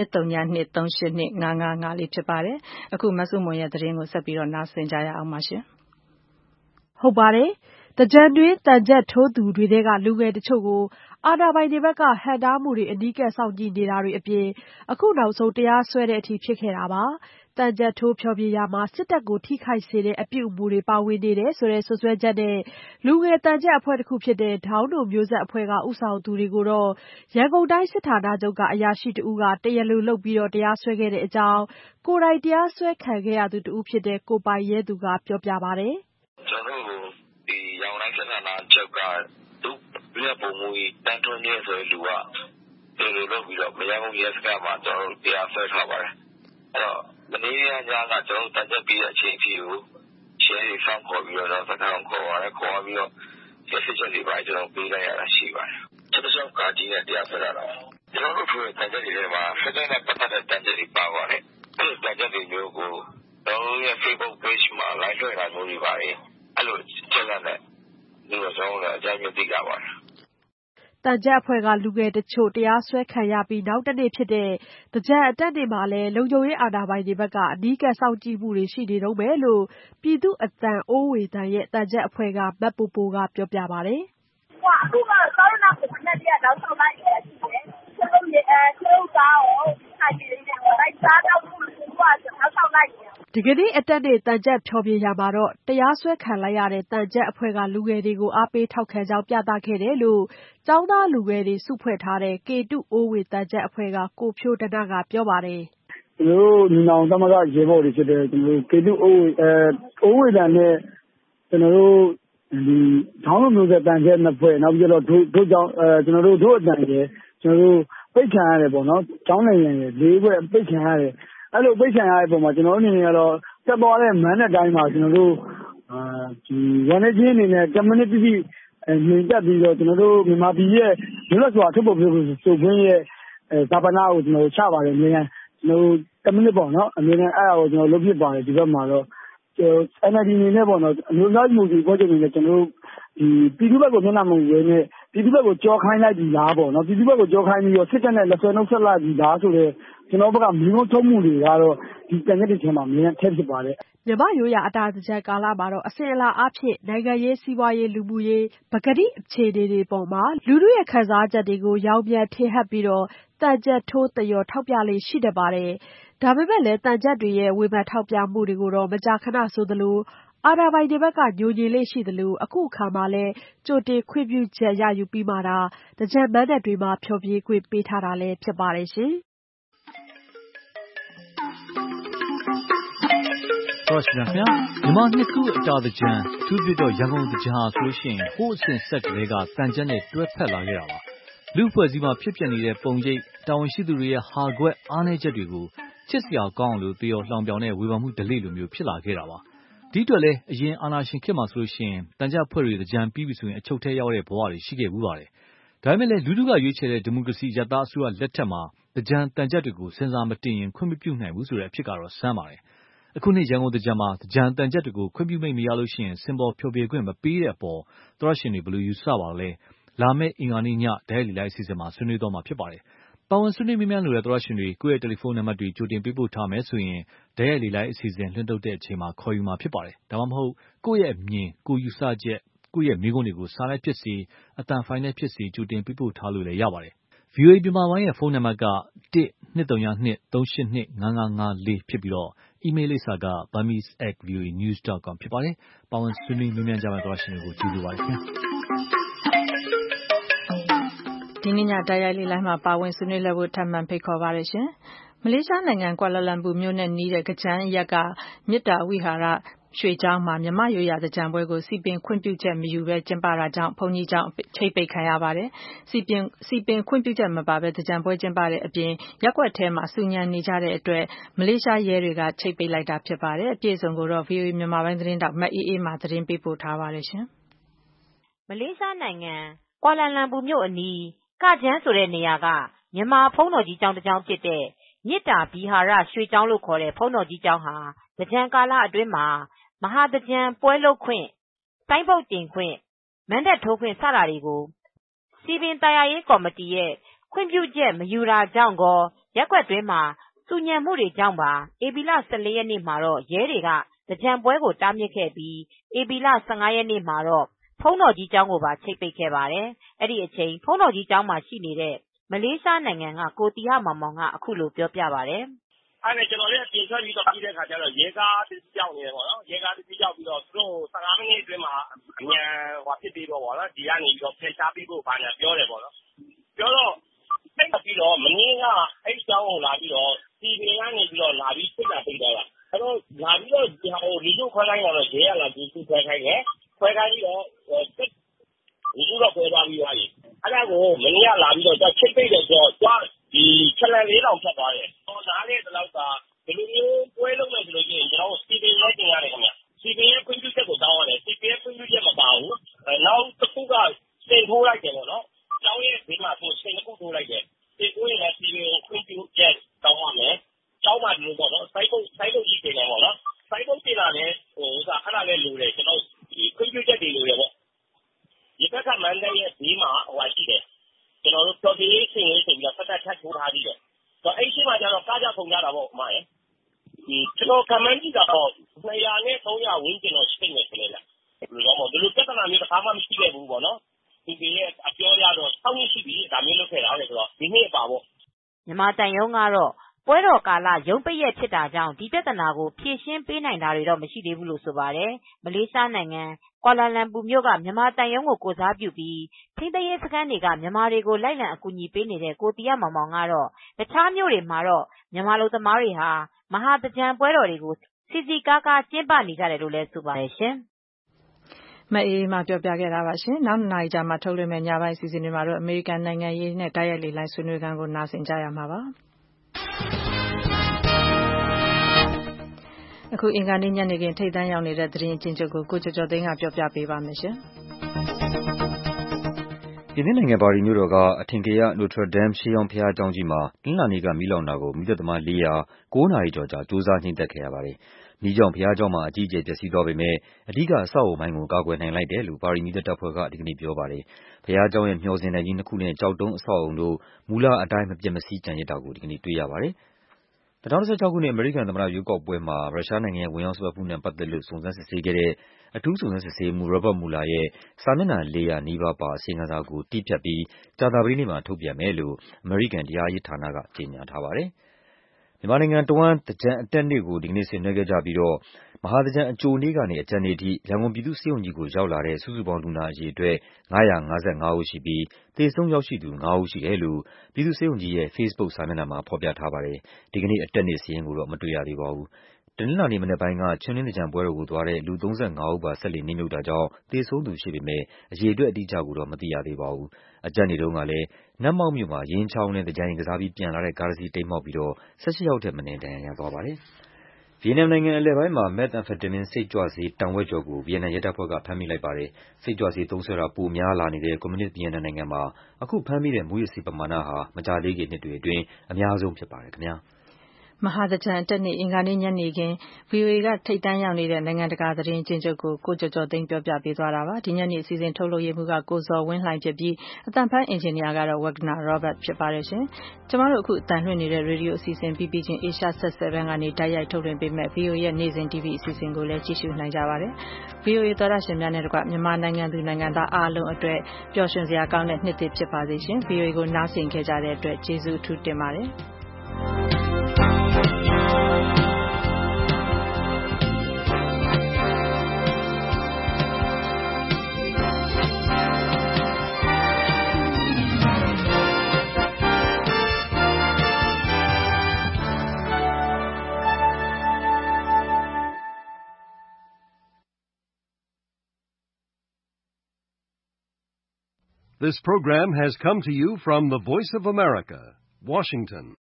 12323825554ဖြစ်ပါတယ်။အခုမဆုမွန်ရဲ့သတင်းကိုဆက်ပြီးတော့နားဆင်ကြရအောင်ပါရှင်။ဟုတ်ပါတယ်။သင်္ကြန်တွင်းသံချပ်ထိုးသူတွေထဲကလူငယ်တချို့ကိုအာဏာပိုင်တွေဘက်ကဟန့်တားမှုတွေအနီးကပ်စောင့်ကြည့်နေတာတွေအပြင်အခုနောက်ဆုံးတရားစွဲတဲ့အထိဖြစ်ခဲ့တာပါ။သံချပ်ထိုးဖျော်ဖြေရာမှာစစ်တပ်ကိုထိခိုက်စေတဲ့အပြုအမူတွေပါဝင်နေတယ်ဆိုတဲ့စွပ်စွဲချက်နဲ့လူငယ်သံချပ်အဖွဲ့တစ်ခုဖြစ်တဲ့ဒေါင်းတို့မျိုးဆက်အဖွဲ့ကဦးဆောင်သူတွေကိုတော့ရန်ကုန်တိုင်းစစ်ဌာနချုပ်ကအရာရှိတဦးကတရားလိုလုပ်ပြီးတရားစွဲခဲ့တဲ့အကြောင်းကိုယ်တိုင်တရားစွဲခံခဲ့ရသူတဦးဖြစ်တဲ့ကိုပိုင်ရဲသူကပြောပြပါတယ်။ကျွန်တော်တို့ဒီရန်ကုန်တိုင်းစစ်ဌာနချုပ်ကသူပြပုံမူတန်ထွန်းနေဆိုတဲ့လူကဒီလိုလုပ်ပြီးတော့မရဘူးရဲစခန်းမှာကျွန်တော်တို့တရားစွဲထားပါတယ်။အဲ့တော့မနေ့ကညကကျွန်တော်တန်ချက်ပြီးတဲ့အချိန်ကြီးကိုရှယ်ရီဆောင်ခေါ်ပြီးတော့စခန်းကိုခေါ်ပြီးတော့ရဲစစ်ချက်တွေပါကျွန်တော်ပေးလိုက်ရတာရှိပါတယ်။ကျွန်တော်ကကြီးနဲ့တရားစွဲတာကျွန်တော်တို့တန်ချက်တွေထဲမှာစတဲ့နဲ့ပတ်သက်တဲ့တန်ချက်တွေပါပါတယ်။အဲ့ဒီတန်ချက်တွေမျိုးကိုကျွန်တော်ရဲ့ Facebook page မှာ live လွှင့်တာမျိုးတွေပါတယ်။အဲ့လိုချက်လက်နဲ့ဒီလိုကျွန်တော်တို့အကြမ်းမြင့်သိကြပါတယ်။သံချပ်အဖွဲ့ကလူငယ်တချို့တရားစွဲခံရပြီးနောက်တနေ့ဖြစ်တဲ့သင်္ကြန်အတက်နေ့မှာလည်းလုံခြုံရေးအာဏာပိုင်တွေဘက်ကအနီးကပ်စောင့်ကြည့်မှုတွေရှိနေတုန်းပဲလို့ပြည်သူ့အသံအိုးဝေသံရဲ့သံချပ်အဖွဲ့ကမတ်ပိုပိုကပြောပြပါတယ်။အခုကစောရနာကိုမနေ့ကတောက်ဆောင်လိုက်ရတယ်။ကျွန်တော်သားကိုခိုင်နေတယ်လိုက်စားတော့ဘူးကတောက်ဆောင်လိုက်ဒီကနေ့အတက်နေ့သံချပ်ဖျော်ဖြေရာမှာတော့တရားစွဲခံလိုက်ရတဲ့သံချပ်အဖွဲ့ကလူငယ်တွေကိုအားပေးထောက်ခံကြောင်းပြသခဲ့တယ်လို့ကျောင်းသားလူငယ်တွေစုဖွဲ့ထားတဲ့ကေတုအိုးဝေသံချပ်အဖွဲ့ကကိုဖြိုးတနကပြောပါတယ်။ကျွန်တော်တို့ညီနောင်သမဂ္ဂရေဘော်တွေဖြစ်တဲ့ကျွန်တော်တို့ကေတုအိုးဝေတန်နဲ့ကျွန်တော်တို့ဒီထောင်းလိုမျိုးတဲ့တန်ချပ်နှစ်ဖွဲ့နောက်ပြီးတော့တို့ကြောင့်ကျွန်တော်တို့အတန်ရဲ့ကျွန်တော်တို့ပိတ်ခံရတယ်ပေါ့နော်။ကျောင်းနိုင်ငံရဲ့၄ဘွဲ့ပိတ်ခံရတယ်အဲ့လိုပိတ်ခံရတဲ့ပုံမှာကျွန်တော်အနေနဲ့ကတော့တက်သွားတဲ့မန်းတဲ့တိုင်းမှာကျွန်တော်တို့ဒီဝန်ထမ်းချင်းအနေနဲ့ community ညင်တက်ပြီးတော့ကျွန်တော်တို့မြန်မာပြည်ရဲ့လွတ်လပ်စွာထုတ်ဖော်ပြောဆိုခွင့်ရဲ့ဇာပနာကိုကျွန်တော်ချပါတယ်အများကျွန်တော်တို့ community ပေါ့နော်အများနဲ့အဲ့ဒါကိုကျွန်တော်လုပ်ဖြစ်ပါတယ်ဒီဘက်မှာတော့NLD အနေနဲ့ပေါ့နော်အမျိုးသားမျိုးကြီးပေါ်ကျနေတယ်ကျွန်တော်တို့ဒီပြည်သူ့ဘက်ကိုမျက်နှာမူရဲနဲ့ပြည်သူ့ဘက်ကိုကြောခိုင်းလိုက်ပြီလားပေါ့နော်ပြည်သူ့ဘက်ကိုကြောခိုင်းပြီးတော့စစ်တပ်နဲ့လက်ဆွဲနှုတ်ဆက်လိုက်ပြီလားဆိုတော့ကျွန်တော်ဘက်ကမျိုးထုံးမှုတွေကတော့ဒီတန်ရက်တွေထဲမှာအများကြီးထည့်ဖြစ်ပါတယ်မြန်မာရိုးရာအတာသင်္ကြန်ကာလမှာတော့အစဉ်အလာအားဖြင့်နိုင်ငံရေးစီးပွားရေးလူမှုရေးပကတိအခြေအနေတွေပေါ်မှာလူထုရဲ့ခံစားချက်တွေကိုရောင်ပြန်ထင်ဟပ်ပြီးသံချပ်ထိုးသရော်ထောက်ပြလေ့ရှိတတ်ပါတယ်။ဒါပေမဲ့လည်းသံချပ်တွေရဲ့ဝေဖန်ထောက်ပြမှုတွေကိုတော့မကြာခဏဆိုသလိုအာဏာပိုင်တွေဘက်ကညှိုငြင်လေ့ရှိသလိုအခုအခါမှာလည်းကြိုတင်ခွင့်ပြုချက်ရယူပြီးမှသာသင်္ကြန်မဏ္ဍပ်တွေမှာဖျော်ဖြေခွင့်ပေးထားတာလည်းဖြစ်ပါတယ်ရှင်။တော်ရှင်ဗျာမြန်မာနှစ်ခုအတာသင်္ကြန်သူဖြစ်တော့ရန်ကုန်သင်္ကြန်ဟာဆိုရှင်ဟိုးအစဉ်ဆက်ကလေးကတန်ကြက်နဲ့တွဲဖက်လာခဲ့တာပါလူဖွဲ့စည်းမှာဖြစ်ပျက်နေတဲ့ပုံရိပ်တာဝန်ရှိသူတွေရဲ့ဟာကွက်အားနည်းချက်တွေကိုချစ်စရာကောင်းလို့တရော်လှောင်ပြောင်တဲ့ဝေဖန်မှုဒလိလိုမျိုးဖြစ်လာခဲ့တာပါဒီအတွက်လည်းအရင်အာဏာရှင်ခေတ်မှာဆိုရှင်တန်ကြက်ဖွဲ့တွေသင်္ကြန်ပြီးပြီဆိုရင်အချုပ်ထဲရောက်တဲ့ဘဝတွေရှိခဲ့ဘူးပါတယ်ဒါပေမဲ့လည်းလူထုကရွေးချယ်တဲ့ဒီမိုကရေစီရသားအစိုးရလက်ထက်မှာသင်္ကြန်တန်ကြက်တွေကိုစဉ်းစားမတင်ရင်ခွင့်မပြုနိုင်ဘူးဆိုတဲ့အဖြစ်ကတော့စမ်းပါတယ်အခုနှစ်ရန်ကုန်သင်္ကြန်မှာသင်္ကြန်တန်ကြက်တွေကိုခွင့်ပြုမိတ်မရလို့ရှိရင်စင်ပေါ်ဖျော်ဖြေခွင့်မပေးတဲ့အပေါ်သရရှင်တွေဘယ်လိုယူဆပါလဲလာမယ့်အင်္ဂါနေ့ညဒဲလီလိုက်အစီအစဉ်မှာဆွေးနွေးတော့မှာဖြစ်ပါတယ်ပါဝင်ဆွေးနွေးမြန်းလို့တဲ့သရရှင်တွေကိုယ့်ရဲ့တယ်လီဖုန်းနံပါတ်တွေကြိုတင်ပေးပို့ထားမယ်ဆိုရင်ဒဲလီလိုက်အစီအစဉ်လွှင့်ထုတ်တဲ့အချိန်မှာခေါ်ယူမှာဖြစ်ပါတယ်ဒါမှမဟုတ်ကိုယ့်ရဲ့အမြင်ကိုယူဆချက်ကိုယ့်ရဲ့မိကုံးတွေကိုစာလိုက်ဖြစ်စီအတန်ဖိုင်နဲ့ဖြစ်စီကြိုတင်ပေးပို့ထားလို့လည်းရပါတယ်VOA မြန်မာပိုင်းရဲ့ဖုန်းနံပါတ်က12323825554ဖြစ်ပြီးတော့အီးမေးလ်လိပ်စာက burmese@voanews.com ဖြစ်ပါတယ်။ပါဝင်ဆွေးနွေးမြန်းကြမယ့်သောရှင်တွေကိုကျေးဇူးပါခင်ဗျာ။ဒီနေ့ညတိုက်ရိုက်လေးလိုင်းမှာပါဝင်ဆွေးနွေးလက်ဖို့ထပ်မံဖိတ်ခေါ်ပါရရှင်။မလေးရှားနိုင်ငံကွာလာလမ်ပူမြို့နဲ့နီးတဲ့ကချမ်းအရက်ကမြစ်တာဝိဟာရရွှေကျောင်းမှာမြမရိုးရာသင်္ကြန်ပွဲကိုစီပင်ခွင့်ပြုချက်မယူဘဲကျင်းပတာကြောင့်ဘုန်းကြီးကျောင်းချိတ်ပိတ်ခံရပါတယ်။စီပင်ခွင့်ပြုချက်မပါဘဲသင်္ကြန်ပွဲကျင်းပတဲ့အပြင်ရပ်ကွက်ထဲမှာဆူညံနေကြတဲ့အတွက်မလေးရှားရဲတွေကချိတ်ပိတ်လိုက်တာဖြစ်ပါတယ်။အပြည့်အစုံကိုတော့ VOA မြန်မာပိုင်းသတင်းတောက်မအေးအေးမှသတင်းပေးပို့ထားပါတယ်ရှင်။မလေးရှားနိုင်ငံကွာလာလမ်ပူမြို့အနီးကကျန်းဆိုတဲ့နေရာကမြန်မာဘုန်းတော်ကြီးကျောင်းတစ်ကျောင်းဖြစ်တဲ့မြစ်တာဗီဟာရရွှေကျောင်းလို့ခေါ်တဲ့ဘုန်းတော်ကြီးကျောင်းဟာသင်္ကြန်ကာလအတွင်းမှာမဟာသင်္ကြန်ပွဲလုပ်ခွင့်ဆိုင်းဘုတ်တင်ခွင့်မဏ္ဍပ်ထိုးခွင့်စတာတွေကိုစစီပင်သာယာရေးကော်မတီရဲ့ခွင့်ပြုချက်မယူတာကြောင့်ကောရက်ကွက်တွင်းမှာဆူညံမှုတွေကြောင့်ပါဧပြီလ 14 ရက်နေ့မှာတော့ရဲတွေကသင်္ကြန်ပွဲကိုတားမြစ်ခဲ့ပြီးဧပြီလ 15 ရက်နေ့မှာတော့ဘုန်းတော်ကြီးကျောင်းကိုပါချိတ်ပိတ်ခဲ့ပါတယ်။အဲ့ဒီအချိန်ဘုန်းတော်ကြီးကျောင်းမှာရှိနေတဲ့မလေးရှားနိုင်ငံကကိုတီဟမောင်မောင်ကအခုလိုပြောပြပါတယ်။အဲ့ဒါကျွန်တော်လည်းပြင်ထွက်ပြီးတော့ပြီးတဲ့ခါကျတော့ရဲကားတစ်စီးရောက်နေတယ်ပေါ့နော်။ရဲကားတစ်စီးရောက်ပြီးတော့သူတို့15 မိနစ်အတွင်းမှာအမြန်ဖြစ်ပြီးတော့ပေါ့နော်။ဒီကနေပြီးတော့ဖယ်ရှားပြီးဖို့ဘာညာပြောတယ်ပေါ့နော်။ပြောတော့အဲ့ပြီးတော့မင်းကအဲ့ကျောင်းကိုလာပြီးတော့စီပင်ကနေပြီးတော့လာပြီးဖိတ်တာပိတ်တော့အဲ့တော့လာပြီးတော့ဒီဟိုလူတို့ခွဲခိုင်းတော့ရဲကလာပြီးသူ့ခွဲခိုင်းတယ်။ခွဲခိုင်းပြီးတော့လူတို့ခွဲသွားပြီးသွားပြီ။အဲ့ဒါကိုမင်းကလာပြီးတော့ချိတ်ပိတ်တယ်ဆိုတော့ဒီချက်လက်လေးတောင်ဖြတ်သွားတယ်။ဟောနားလေတော့ကဒီလိုမျိုးပွဲလုံးမယ်ဆိုလို့ရှိရင်ကျွန်တော်စီပင်လိုက်တင်ရတယ်ခင်ဗျ။စီပင်ရဲ့ခွင့်ပြုချက်ကိုတောင်းရတယ်။စီပင်ရဲ့ခွင့်ပြုချက်မပါဘူး။နောက်တစ်ခုကစိန်ထိုးလိုက်တယ်ပေါ့နော်။ကျောင်းရဲ့ဘေးမှာဆိုစိန်တစ်ခုထိုးလိုက်တယ်။စိန်ထိုးရင်လည်းစီပင်ခွင့်ပြုချက်တောင်းရမယ်။ကျောင်းမှာဒီလိုပေါ့နော်။စိုက်ဖို့ကြီးတင်တယ်ပေါ့နော်။စိုက်ဖို့တင်တာလည်းအဲ့ဒါလည်းလိုတယ်ကျွန်တော်ဒီခွင့်ပြုချက်တွေလိုတယ်ပေါ့။ဒီဘက်ကမန္တလေးရဲ့ဘေးမှာဟိုရှိတယ်။ကျွန်တော်တို့တော်သေးရေးဆင်ရေးဆိုပြီးတော့ဆက်ထပ်ထိုးထားပြီးတယ်။ဆိုအဲ့ရှိမှကျတော့ကားကြပုံကြတာပေါ့အမရဲ့။ကျွန်တော်ကမန်းကြီးကတော့200နဲ့300ဝန်းကျင်တော့ရှိနေတယ်လေ။ဘယ်လိုမှဒီလိုပြဿနာမျိုးတစ်ခါမှမရှိခဲ့ဘူးပေါ့နော်။ဒီရဲ့အပြောရတော့ဆောင်းရှိပြီဒါမျိုးလုပ်ခဲ့တာလေဆိုတော့ဒီနေ့ပါပေါ့မြန်မာတန်ယုံကတော့ပွဲတော်ကာလရုံးပိတ်ရက်ဖြစ်တာကြောင့်ဒီပြဿနာကိုဖြေရှင်းပေးနိုင်တာတွေတော့မရှိသေးဘူးလို့ဆိုပါတယ်။မလေးရှားနိုင်ငံကွာလာလမ်ပူမြို့ကမြန်မာတန်ယုံကိုကိုစားပြုပြီးထိန်းသိမ်းရေးစခန်းတွေကမြန်မာတွေကိုလိုက်လံအကူအညီပေးနေတဲ့ကိုတီရမောင်မောင်ကတော့တခြားမြို့တွေမှာတော့မြန်မာလူသမားတွေဟာမဟာသင်္ကြန်ပွဲတော်တွေကိုစီစီကားကားကျင်းပနေကြတယ်လို့လည်းဆိုပါတယ်ရှင်။မအေးမှပြောပြခဲ့တာပါရှင်။နောက်2 နာရီကြာမှထုတ်လွှင့်မယ့်ညပိုင်းစီစဉ်တွေမှာတော့အမေရိကန်နိုင်ငံရေးနဲ့တိုက်ရိုက်လေ့လာဆွေးနွေးခန်းကိုနားဆင်ကြရမှာပါ။အခုအင်္ဂါနေ့ညနေခင်းထိပ်တန်းရောက်နေတဲ့သတင်းအကျဉ်းချုပ်ကိုကိုကျော်ကျော်သိန်းကပြောပြပေးပါမယ်ရှင်။ပြင်သစ်နိုင်ငံပါရီမြို့တော်ကအထင်ကရ Notre Dame ရှေးဟောင်းဘုရားကျောင်းကြီးမှာတနင်္လာနေ့ကမီးလောင်တာကိုမီးသတ်သမား400 9 နာရီကျော်ကြာကြိုးစားငြှိမ်းသတ်ခဲ့ရပါတယ်။မီးကြောင့်ဘုရားကျောင်းမှာအကြီးအကျယ်ပျက်စီးသွားပေမဲ့အဓိကအဆောက်အအုံပိုင်းကိုကာကွယ်နိုင်လိုက်တယ်လို့ပါရီမီးသတ်တပ်ဖွဲ့ကဒီကနေ့ပြောပါတယ်။ဘုရားကျောင်းရဲ့မျှော်စင်တိုင်ကြီး2 ခုနဲ့ကျောက်တုံးအဆောက်အအုံတို့မူလအတိုင်းမပျက်မစီးကျန်ရစ်တာကိုဒီကနေ့တွေ့ရပါတယ်။2016 ခုနှစ်အမေရိကန်သမ္မတရွေးကောက်ပွဲမှာရုရှားနိုင်ငံရဲ့ဝင်ရောက်စွက်ဖက်မှုနဲ့ပတ်သက်လို့စုံစမ်းစစ်ဆေးခဲ့တဲ့အထူးစုံစမ်းစစ်ဆေးရေးမှူး Robert Mueller ရဲ့စာမျက်နှာ400 နီးပါးပါအစီရင်ခံစာကိုတည်းဖြတ်ပြီးကြာသပတေးနေ့မှာထုတ်ပြန်မယ်လို့အမေရိကန်တရားရေးဌာနကကြေညာထားပါတယ်။မြန်မာနိုင်ငံတဝန်းသင်္ကြန်အတက်နေ့ကိုဒီကနေ့ဆင်နွှဲခဲ့ကြပြီးတော့မဟာသင်္ကြန်အကြိုနေ့ကနေအကြတ်နေ့ထိရန်ကုန်ပြည်သူ့ဆေးရုံကြီးကိုရောက်လာတဲ့စုစုပေါင်းလူနာအရေအတွက်955 ဦးရှိပြီးသေဆုံးရောက်ရှိသူ5 ဦးရှိတယ်လို့ပြည်သူ့ဆေးရုံကြီးရဲ့ Facebook စာမျက်နှာမှာဖော်ပြထားပါတယ်။ဒီကနေ့အတက်နေ့စာရင်းကိုတော့မတွေ့ရသေးပါဘူး။တနင်္လာနေ့မနက်ပိုင်းကချင်းတွင်းသင်္ကြန်ပွဲတော်ကိုသွားတဲ့လူ35 ဦးပါစက်လှေနစ်မြုပ်တာကြောင့်သေဆုံးသူရှိပေမဲ့အရေအတွက်အတိအကျကိုတော့မသိရသေးပါဘူး။အကြတ်နေ့တုန်းကလည်းနတ်မောက်မြို့မှာယင်းချောင်းနဲ့သင်္ကြန်ကစားပြီးပြန်လာတဲ့ကားတစ်စီးတိမ်းမှောက်ပြီးတော့18 ယောက်ထက်မနည်းဒဏ်ရာရသွားပါတယ်။ဗီယက်နမ်နိုင်ငံအလယ်ပိုင်းမှာမက်သ်အမ်ဖက်တမင်းစိတ်ကြွဆေးတန်ဝက်ကျော်ကိုဗီယက်နမ်ရဲတပ်ဖွဲ့ကဖမ်းမိလိုက်ပါတယ်။စိတ်ကြွဆေးသုံးစွဲတာပိုများလာနေတဲ့ကွန်မြူနစ်ဗီယက်နမ်နိုင်ငံမှာအခုဖမ်းမိတဲ့မူးယစ်ဆေးပမာဏဟာမကြာသေးခင်နှစ်တွေအတွင်းအများဆုံးဖြစ်ပါတယ်ခင်ဗျာ။မဟာသင်္ကြန်အတက်နေ့အင်္ဂါနေ့ညနေခင်း VOA ကထိပ်တန်းရောက်နေတဲ့နိုင်ငံတကာသတင်းအကျဉ်းချုပ်ကိုကိုကျော်ကျော်သိန်းပြောပြပေးသွားတာပါ။ဒီညနေအစီအစဉ်ထုတ်လုပ်ရေးမှူးကကိုဇော်ဝင်းလှိုင်ဖြစ်ပြီးအသံဖတ်အင်ဂျင်နီယာကတော့ Wagner Robert ဖြစ်ပါတယ်ရှင်။ကျမတို့အခုအသံလွှင့်နေတဲ့ရေဒီယိုအစီအစဉ်ပြီးပြီးချင်း Asia Set 7ကနေတိုက်ရိုက်ထုတ်လွှင့်ပေးမဲ့ VOA ရဲ့နေ့စဉ် TV အစီအစဉ်ကိုလည်းကြည့်ရှုနိုင်ကြပါတယ်။ VOA သောရရှင်များနဲ့တကွမြန်မာနိုင်ငံသူနိုင်ငံသားအားလုံးအတွက်ပျော်ရွှင်စရာကောင်းတဲ့နှစ်သစ်ဖြစ်ပါစေရှင်။ VOA ကိုနားဆင်ခဲ့ကြတဲ့အတွက်ကျေးဇူးအထူးတင်ပါတယ်။ This program has come to you from the Voice of America, Washington.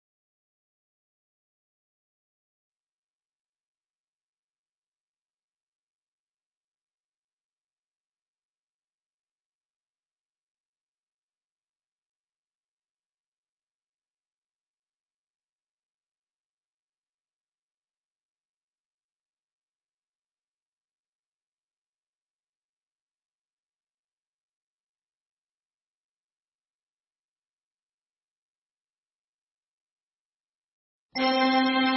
။